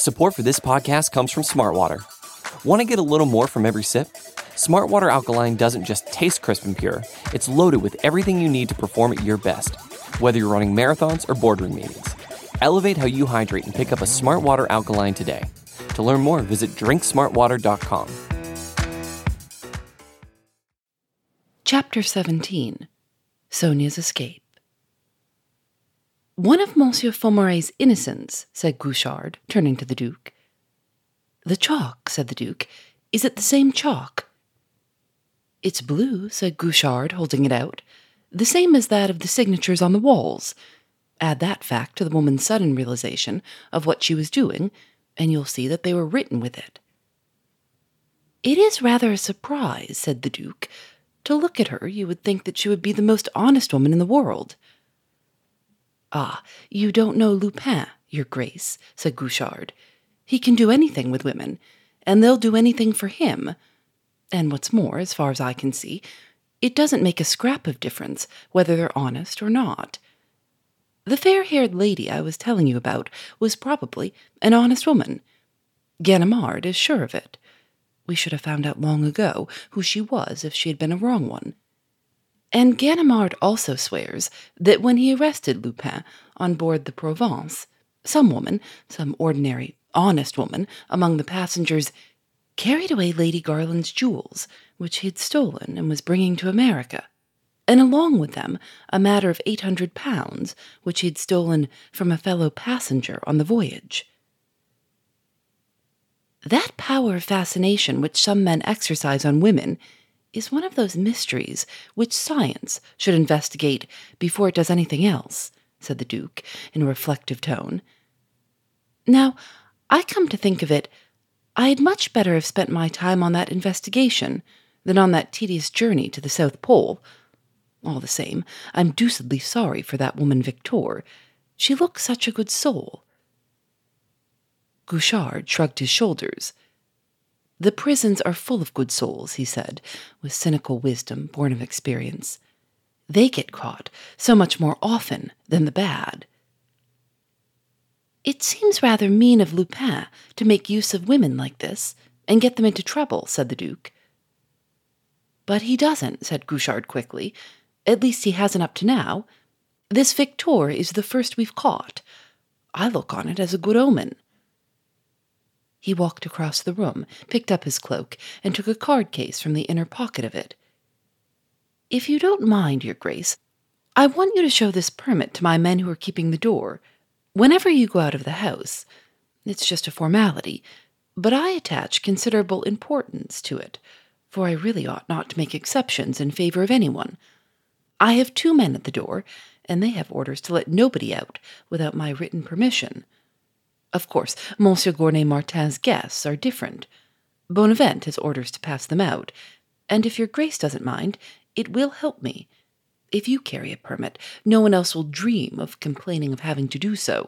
Support for this podcast comes from Smartwater. Want to get a little more from every sip? Smartwater Alkaline doesn't just taste crisp and pure, it's loaded with everything you need to perform at your best, whether you're running marathons or boardroom meetings. Elevate how you hydrate and pick up a Smartwater Alkaline today. To learn more, visit drinksmartwater.com. Chapter 17. Sonia's Escape. "One of Monsieur Faumarez's innocents," said Gouchard, turning to the Duke. "The chalk," said the Duke. "Is it the same chalk?" "It's blue," said Gouchard, holding it out. "The same as that of the signatures on the walls. Add that fact to the woman's sudden realization of what she was doing, and you'll see that they were written with it." "It is rather a surprise," said the Duke. "To look at her, you would think that she would be the most honest woman in the world." "Ah, you don't know Lupin, your Grace," said Gouchard. "He can do anything with women, and they'll do anything for him. And what's more, as far as I can see, it doesn't make a scrap of difference whether they're honest or not. The fair-haired lady I was telling you about was probably an honest woman. Ganimard is sure of it. We should have found out long ago who she was if she had been a wrong one. And Ganimard also swears that when he arrested Lupin on board the Provence, some woman, some ordinary, honest woman, among the passengers, carried away Lady Garland's jewels, which he had stolen and was bringing to America, and along with them a matter of £800, which he had stolen from a fellow passenger on the voyage. That power of fascination which some men exercise on women is one of those mysteries which science should investigate before it does anything else," said the Duke in a reflective tone. "Now, I come to think of it, I had much better have spent my time on that investigation than on that tedious journey to the South Pole. All the same, I'm deucedly sorry for that woman Victoire. She looks such a good soul." Gouchard shrugged his shoulders. "The prisons are full of good souls," he said, with cynical wisdom born of experience. "They get caught so much more often than the bad." "It seems rather mean of Lupin to make use of women like this and get them into trouble," said the Duke. "But he doesn't," said Gouchard quickly. "At least he hasn't up to now. This Victoire is the first we've caught. I look on it as a good omen." He walked across the room, picked up his cloak, and took a card case from the inner pocket of it. "If you don't mind, your Grace, I want you to show this permit to my men who are keeping the door. Whenever you go out of the house, it's just a formality, but I attach considerable importance to it, for I really ought not to make exceptions in favor of anyone. I have 2 men at the door, and they have orders to let nobody out without my written permission. Of course, Monsieur Gournay-Martin's guests are different. Bonavent has orders to pass them out, and if your Grace doesn't mind, it will help me. If you carry a permit, no one else will dream of complaining of having to do so."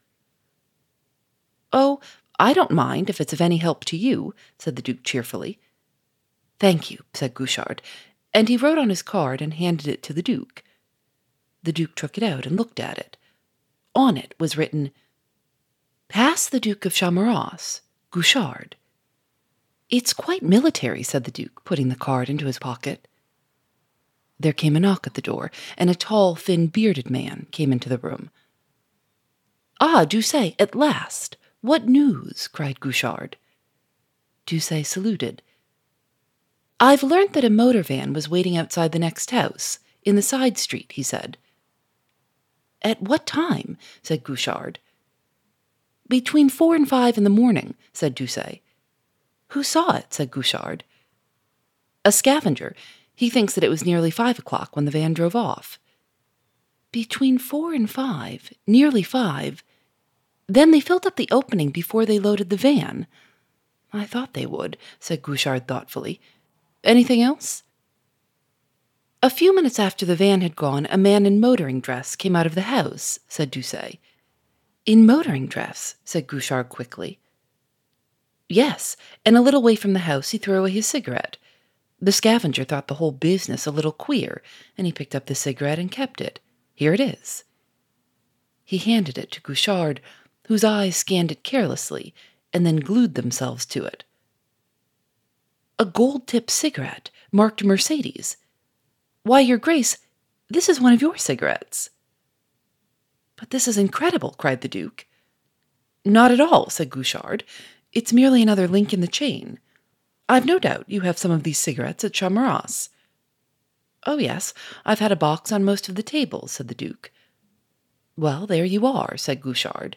"Oh, I don't mind if it's of any help to you," said the Duke cheerfully. "Thank you," said Gouchard, and he wrote on his card and handed it to the Duke. The Duke took it out and looked at it. On it was written, "Pass the Duke of Chamarace, Gouchard." "It's quite military," said the Duke, putting the card into his pocket. There came a knock at the door, and a tall, thin, bearded man came into the room. "Ah, Doucet, at last! What news?" cried Gouchard. Doucet saluted. "I've learnt that a motor van was waiting outside the next house, in the side street," he said. "At what time?" said Gouchard. "Between 4 and 5 in the morning," said Doucet. "Who saw it?" said Gouchard. "A scavenger. He thinks that it was nearly 5 o'clock when the van drove off." "Between 4 and 5, nearly 5. Then they filled up the opening before they loaded the van." "I thought they would," said Gouchard thoughtfully. "Anything else?" "A few minutes after the van had gone, a man in motoring dress came out of the house," said Doucet. "In motoring dress?" said Gouchard quickly. "Yes, and a little way from the house he threw away his cigarette. The scavenger thought the whole business a little queer, and he picked up the cigarette and kept it. Here it is." He handed it to Gouchard, whose eyes scanned it carelessly and then glued themselves to it. A gold-tipped cigarette marked Mercedes. Why, Your Grace, this is one of your cigarettes. But this is incredible, cried the Duke. Not at all, said Gouchard. It's merely another link in the chain. I've no doubt you have some of these cigarettes at Chamorros. Oh, yes, I've had a box on most of the tables, said the Duke. Well, there you are, said Gouchard.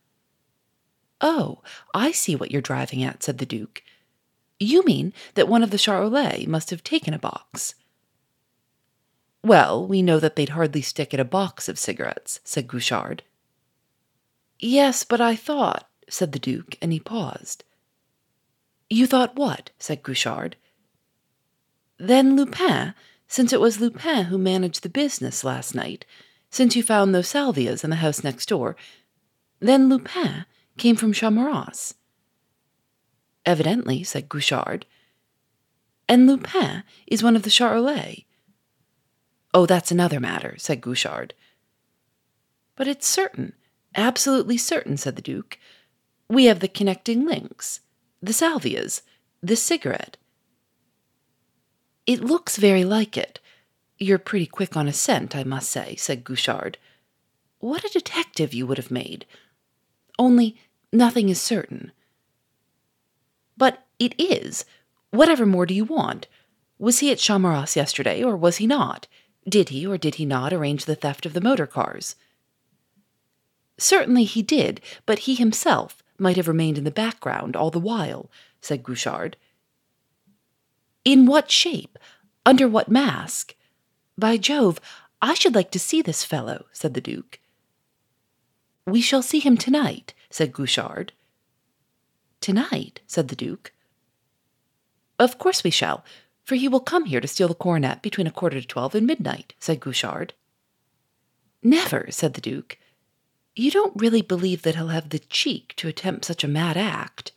Oh, I see what you're driving at, said the Duke. You mean that one of the Charolais must have taken a box. Well, we know that they'd hardly stick at a box of cigarettes, said Gouchard. Yes, but I thought, said the Duke, and he paused. You thought what? Said Gouchard. Then Lupin, since it was Lupin who managed the business last night, since you found those salvias in the house next door, then Lupin came from Chamorros. Evidently, said Gouchard. And Lupin is one of the Charolais. Oh, that's another matter, said Gouchard. But it's certain, absolutely certain, said the Duke. We have the connecting links, the salvias, this cigarette. It looks very like it. You're pretty quick on a scent, I must say, said Gouchard. What a detective you would have made. Only nothing is certain. But it is. Whatever more do you want? Was he at Chamorros yesterday, or was he not? Did he or did he not arrange the theft of the motor cars? Certainly he did, but he himself might have remained in the background all the while, said Gouchard. In what shape? Under what mask? By Jove, I should like to see this fellow, said the Duke. We shall see him tonight, said Gouchard. Tonight, said the Duke. Of course we shall, for he will come here to steal the coronet between 11:45 and midnight, said Gouchard. Never, said the Duke. You don't really believe that he'll have the cheek to attempt such a mad act?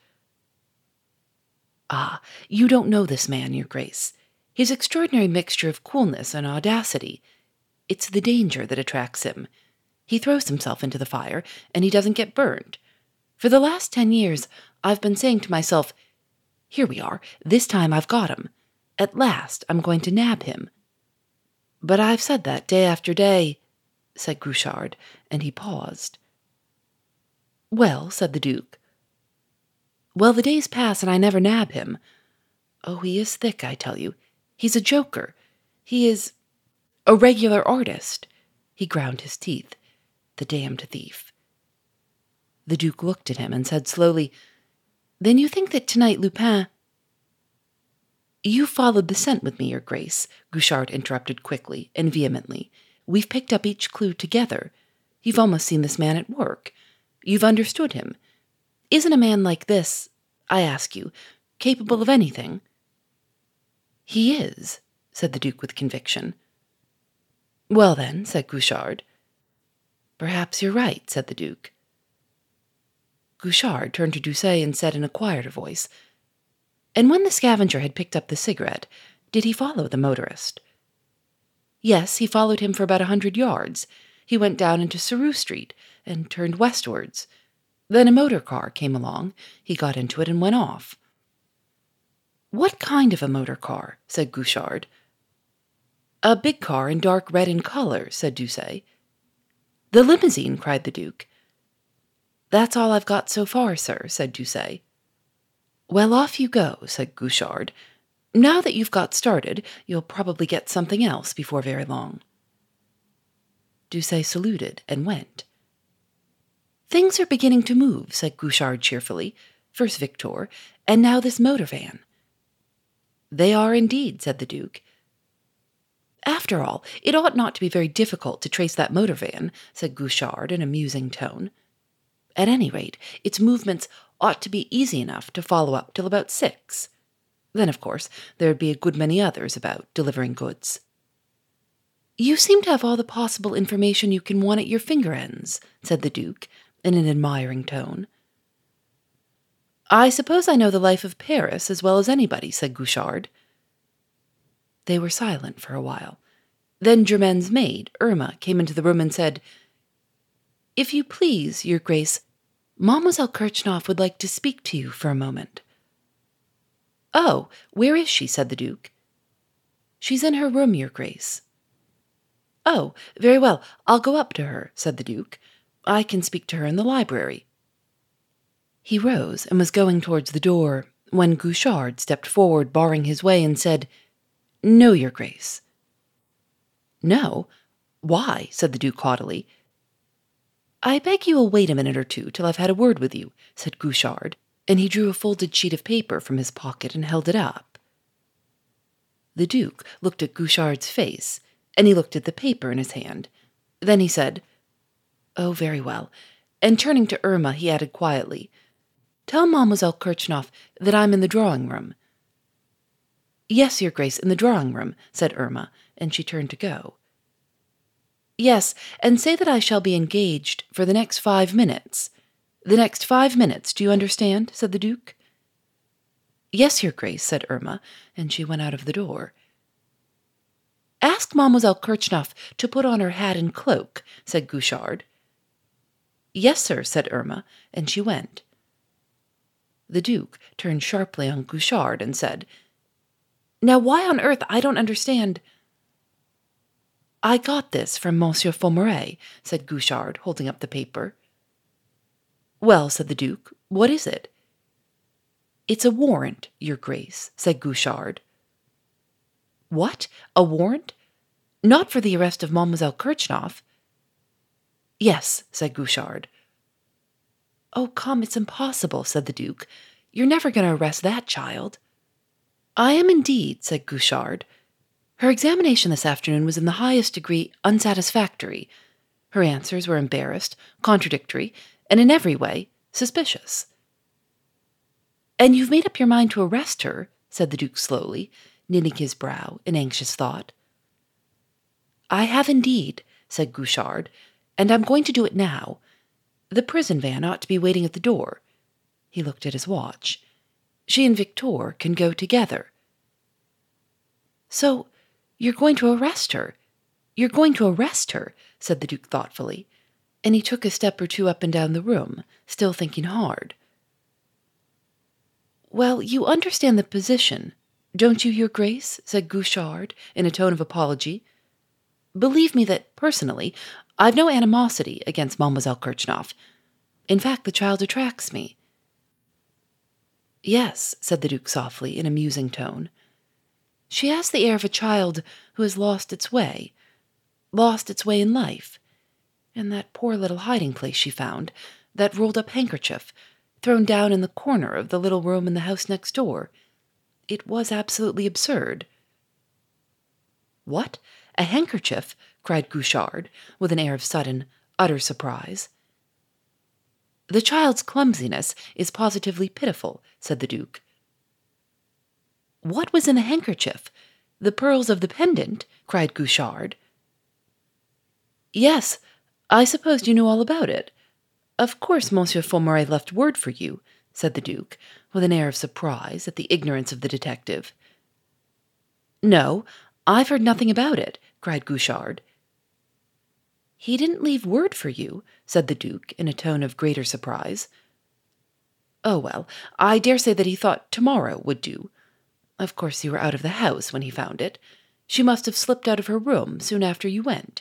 Ah, you don't know this man, Your Grace. His extraordinary mixture of coolness and audacity. It's the danger that attracts him. He throws himself into the fire, and he doesn't get burned. For the last 10 years, I've been saying to myself, here we are, this time I've got him. At last I'm going to nab him. But I've said that day after day, said Gouchard, and he paused. Well, said the Duke. Well, the days pass and I never nab him. Oh, he is thick, I tell you. He's a joker. He is a regular artist. He ground his teeth. The damned thief. The Duke looked at him and said slowly, Then you think that tonight Lupin— You followed the scent with me, Your Grace, Gouchard interrupted quickly and vehemently. We've picked up each clue together. You've almost seen this man at work. You've understood him. Isn't a man like this, I ask you, capable of anything? He is, said the Duke with conviction. Well then, said Gouchard. Perhaps you're right, said the Duke. Gouchard turned to Doucet and said in a quieter voice, And when the scavenger had picked up the cigarette, did he follow the motorist? Yes, he followed him for about 100 yards. He went down into Saru Street and turned westwards. Then a motor car came along. He got into it and went off. What kind of a motor car? Said Gouchard. A big car in dark red in color, said Doucet. The limousine, cried the Duke. That's all I've got so far, sir, said Doucet. Well, off you go, said Gouchard. Now that you've got started, you'll probably get something else before very long. Doucet saluted and went. Things are beginning to move, said Gouchard cheerfully. First Victor, and now this motor van. They are indeed, said the Duke. After all, it ought not to be very difficult to trace that motor van, said Gouchard in a musing tone. At any rate, its movements ought to be easy enough to follow up till about 6. Then, of course, there'd be a good many others about delivering goods. You seem to have all the possible information you can want at your finger ends, said the Duke, in an admiring tone. I suppose I know the life of Paris as well as anybody, said Gouchard. They were silent for a while. Then Germaine's maid, Irma, came into the room and said, If you please, Your Grace, Mademoiselle Kirchhoff would like to speak to you for a moment. Oh, where is she? Said the Duke. She's in her room, Your Grace. Oh, very well, I'll go up to her, said the Duke. I can speak to her in the library. He rose and was going towards the door when Gouchard stepped forward, barring his way, and said, No, Your Grace. No? Why? Said the Duke haughtily. I beg you will wait a minute or two till I've had a word with you, said Gouchard, and he drew a folded sheet of paper from his pocket and held it up. The Duke looked at Gouchard's face, and he looked at the paper in his hand. Then he said, Oh, very well, and turning to Irma, he added quietly, Tell Mademoiselle Kirchhoff that I'm in the drawing-room. Yes, Your Grace, in the drawing-room, said Irma, and she turned to go. Yes, and say that I shall be engaged for the next 5 minutes. The next 5 minutes, do you understand? Said the Duke. Yes, Your Grace, said Irma, and she went out of the door. Ask Mademoiselle Kirchhoff to put on her hat and cloak, said Gouchard. Yes, sir, said Irma, and she went. The Duke turned sharply on Gouchard and said, Now why on earth I don't understand— I got this from Monsieur Faumarez, said Gouchard, holding up the paper. Well, said the Duke, what is it? It's a warrant, Your Grace, said Gouchard. What? A warrant? Not for the arrest of Mademoiselle Kirchhoff? Yes, said Gouchard. Oh, come, it's impossible, said the Duke. You're never going to arrest that child. I am indeed, said Gouchard. Her examination this afternoon was in the highest degree unsatisfactory. Her answers were embarrassed, contradictory, and in every way suspicious. And you've made up your mind to arrest her, said the Duke slowly, knitting his brow in anxious thought. I have indeed, said Gouchard, and I'm going to do it now. The prison van ought to be waiting at the door. He looked at his watch. She and Victor can go together. So, you're going to arrest her? You're going to arrest her, said the Duke thoughtfully, and he took a step or two up and down the room, still thinking hard. Well, you understand the position, don't you, Your Grace? Said Gouchard in a tone of apology. Believe me that, personally, I've no animosity against Mademoiselle Kirchhoff. In fact, the child attracts me. Yes, said the Duke softly, in a musing tone. She has the air of a child who has lost its way in life. And that poor little hiding-place she found, that rolled-up handkerchief, thrown down in the corner of the little room in the house next door, it was absolutely absurd. What? A handkerchief? Cried Gouchard, with an air of sudden, utter surprise. The child's clumsiness is positively pitiful, said the Duke. What was in the handkerchief? The pearls of the pendant? Cried Gouchard. Yes, I supposed you knew all about it. Of course Monsieur Faumarez left word for you, said the Duke, with an air of surprise at the ignorance of the detective. No, I've heard nothing about it, cried Gouchard. He didn't leave word for you, said the Duke in a tone of greater surprise. Oh, well, I dare say that he thought tomorrow would do. Of course you were out of the house when he found it. She must have slipped out of her room soon after you went.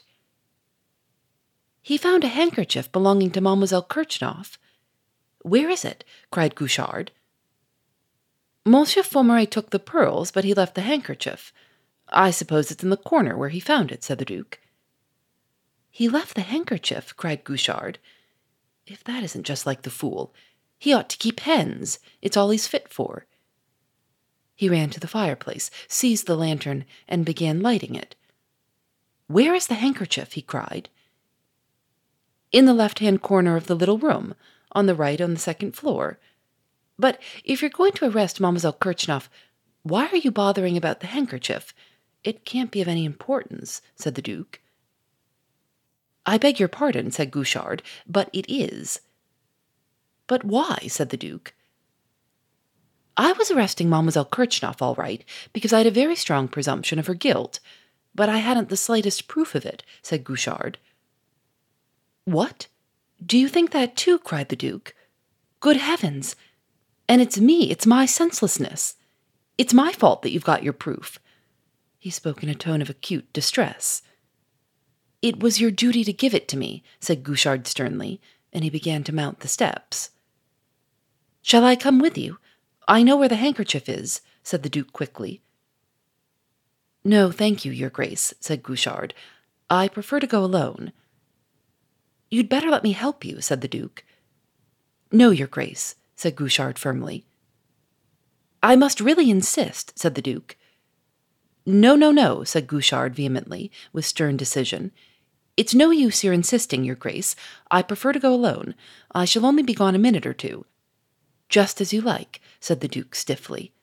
He found a handkerchief belonging to Mademoiselle Kirchhoff. Where is it? Cried Gouchard. Monsieur Faumarez took the pearls, but he left the handkerchief. I suppose it's in the corner where he found it, said the Duke. He left the handkerchief, cried Gouchard. If that isn't just like the fool. He ought to keep hens. It's all he's fit for. He ran to the fireplace, seized the lantern, and began lighting it. Where is the handkerchief? He cried. In the left-hand corner of the little room, on the right on the second floor. But if you're going to arrest Mademoiselle Kirchhoff, why are you bothering about the handkerchief? It can't be of any importance, said the Duke. I beg your pardon, said Gouchard, but it is. But why? Said the Duke. I was arresting Mademoiselle Kirchhoff, all right, because I had a very strong presumption of her guilt, but I hadn't the slightest proof of it, said Gouchard. What? Do you think that too? Cried the Duke. Good heavens! And it's me, it's my senselessness. It's my fault that you've got your proof. He spoke in a tone of acute distress. It was your duty to give it to me, said Gouchard sternly, and he began to mount the steps. Shall I come with you? I know where the handkerchief is, said the Duke quickly. No, thank you, Your Grace, said Gouchard. I prefer to go alone. You'd better let me help you, said the Duke. No, Your Grace, said Gouchard firmly. I must really insist, said the Duke. No, no, no, said Gouchard vehemently, with stern decision. It's no use your insisting, Your Grace. I prefer to go alone. I shall only be gone a minute or two. Just as you like, said the Duke stiffly.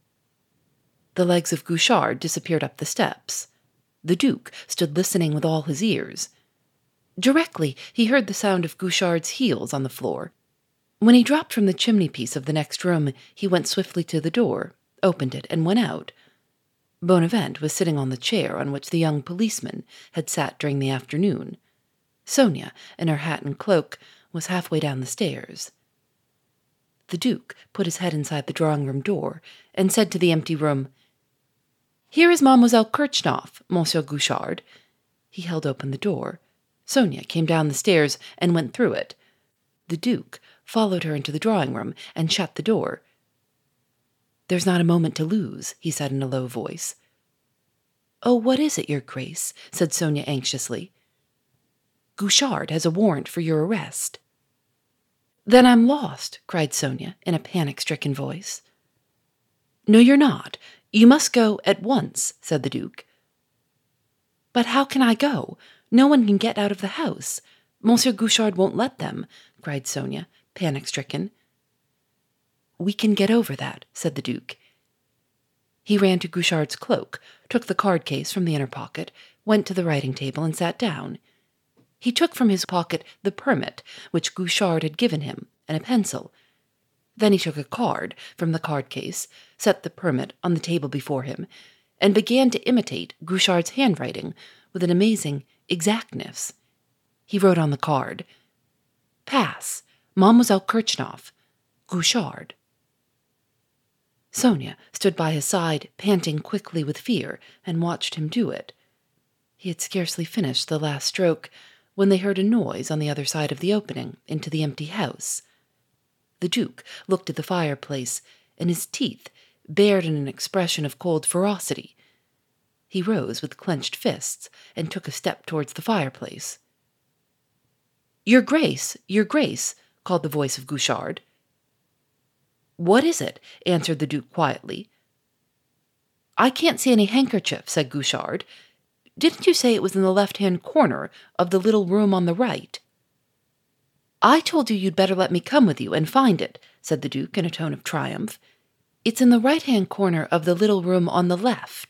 The legs of Gouchard disappeared up the steps. The Duke stood listening with all his ears. Directly he heard the sound of Gouchard's heels on the floor. When he dropped from the chimney-piece of the next room, he went swiftly to the door, opened it, and went out. Bonavent was sitting on the chair on which the young policeman had sat during the afternoon. Sonia, in her hat and cloak, was halfway down the stairs. The Duke put his head inside the drawing-room door and said to the empty room, Here is Mademoiselle Kirchhoff, Monsieur Gouchard. He held open the door. Sonia came down the stairs and went through it. The Duke followed her into the drawing-room and shut the door. There's not a moment to lose, he said in a low voice. Oh, what is it, Your Grace? Said Sonia anxiously. Gouchard has a warrant for your arrest. Then I'm lost, cried Sonia in a panic-stricken voice. No, you're not. You must go at once, said the Duke. But how can I go? No one can get out of the house. Monsieur Gouchard won't let them, cried Sonia, panic-stricken. We can get over that, said the Duke. He ran to Gouchard's cloak, took the card case from the inner pocket, went to the writing table and sat down. He took from his pocket the permit which Gouchard had given him and a pencil. Then he took a card from the card case, set the permit on the table before him, and began to imitate Gouchard's handwriting with an amazing exactness. He wrote on the card, Pass, Mademoiselle Kirchhoff, Gouchard. Sonia stood by his side, panting quickly with fear, and watched him do it. He had scarcely finished the last stroke when they heard a noise on the other side of the opening into the empty house. The Duke looked at the fireplace, and his teeth bared in an expression of cold ferocity. He rose with clenched fists and took a step towards the fireplace. Your Grace, called the voice of Gouchard. What is it? Answered the Duke quietly. I can't see any handkerchief, said Gouchard. Didn't you say it was in the left-hand corner of the little room on the right? I told you you'd better let me come with you and find it, said the Duke in a tone of triumph. It's in the right-hand corner of the little room on the left.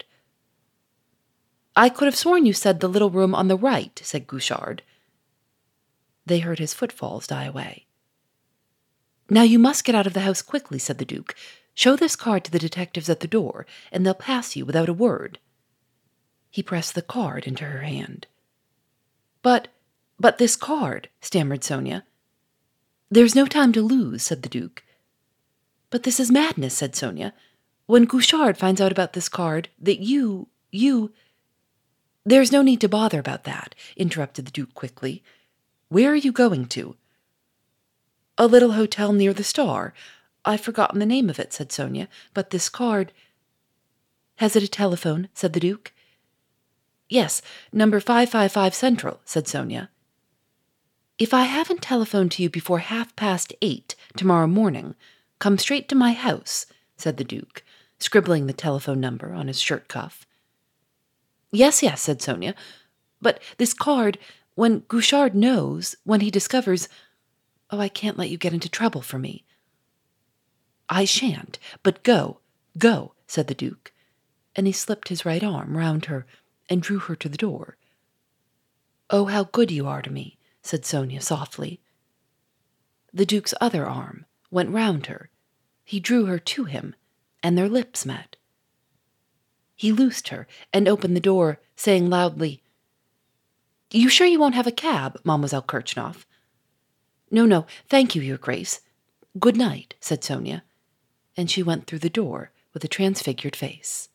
I could have sworn you said the little room on the right, said Gouchard. They heard his footfalls die away. Now you must get out of the house quickly, said the Duke. Show this card to the detectives at the door, and they'll pass you without a word. He pressed the card into her hand. But this card, stammered Sonia. There's no time to lose, said the Duke. But this is madness, said Sonia. When Gouchard finds out about this card, that you... There's no need to bother about that, interrupted the Duke quickly. Where are you going to? A little hotel near the Star. I've forgotten the name of it, said Sonia, but this card... Has it a telephone? Said the Duke. Yes, number 555 Central, said Sonia. If I haven't telephoned to you before 8:30 tomorrow morning, come straight to my house, said the Duke, scribbling the telephone number on his shirt cuff. Yes, said Sonia, but this card, when Gouchard knows, when he discovers... Oh, I can't let you get into trouble for me. I shan't, but go, said the Duke, and he slipped his right arm round her and drew her to the door. Oh, how good you are to me, said Sonia softly. The Duke's other arm went round her. He drew her to him, and their lips met. He loosed her and opened the door, saying loudly, You sure you won't have a cab, Mademoiselle Kirchhoff? No, thank you, Your Grace. Good night, said Sonia, and she went through the door with a transfigured face.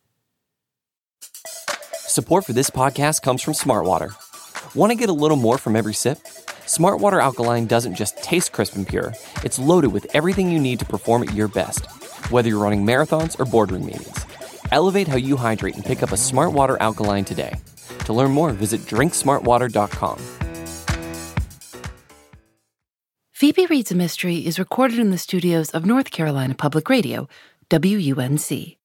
Support for this podcast comes from Smartwater. Want to get a little more from every sip? Smartwater Alkaline doesn't just taste crisp and pure, it's loaded with everything you need to perform at your best, whether you're running marathons or boardroom meetings. Elevate how you hydrate and pick up a Smartwater Alkaline today. To learn more, visit drinksmartwater.com. Phoebe Reads a Mystery is recorded in the studios of North Carolina Public Radio, WUNC.